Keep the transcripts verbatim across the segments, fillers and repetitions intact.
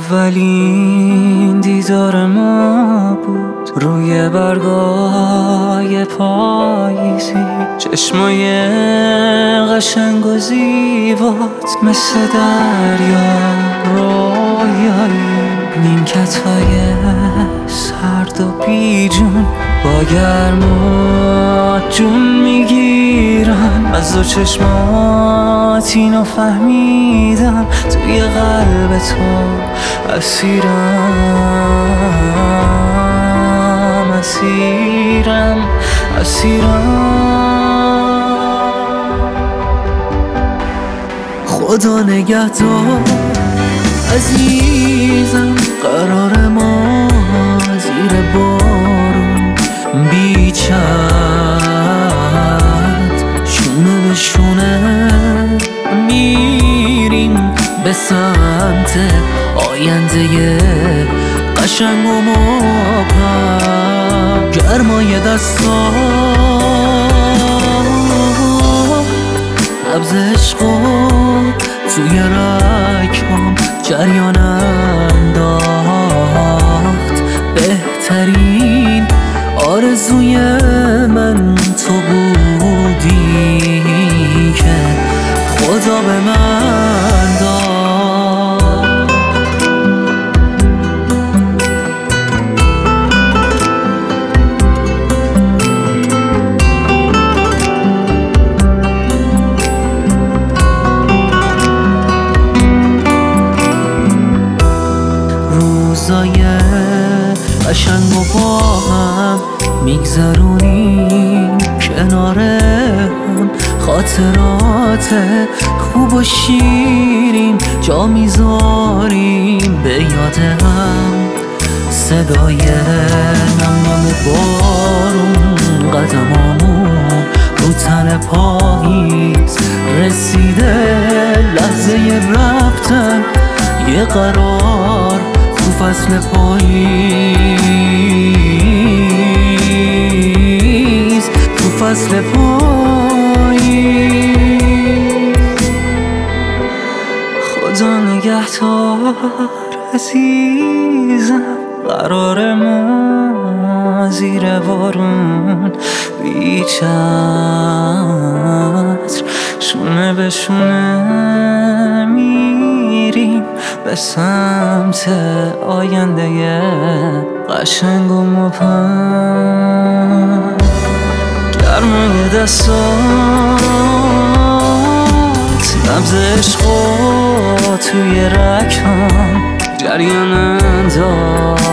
اولین دیدار ما بود روی برگای پاییزی، چشمای قشنگ و زیبات مثل دریا رویایی، نیمکت‌های سرد و بیجون با گرمات جون میگیرن. از دو چشمات اینو فهمیدم، توی قلب تو اسیرم اسیرم اسیرم. خدا نگهدار عزیزم، قرار ما زیر بارون بی چتر، شونه به شونه میریم به سمت آینده قشنگ و مبهم. گرمای دستا نبض عشقو توی رگام جریان انداخت. بهترین آرزوی من تو بودی که خدا به من داد. روزای قشنگ و با هم میگذرونیم کنار هم، خاطرات خوب و شیرین جا میذاریم به یاد هم. صدای نم نم بارون، قدمامون رو تن پاییز رسیده، لحظه رفتن یه قرار تو فصل پاییز، تو فصل پاییز. خدا نگهدار عزیزم، قرار ما زیر بارون بی چتر، شونه به شونه میریم به سمت آینده قشنگ و مبهم. گرمای دستات نبض عشقو توی رگام جریان انداخت.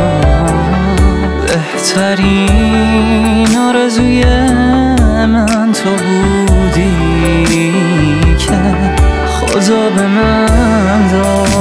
بهترین آرزوی من تو بودی که خدا به من داد.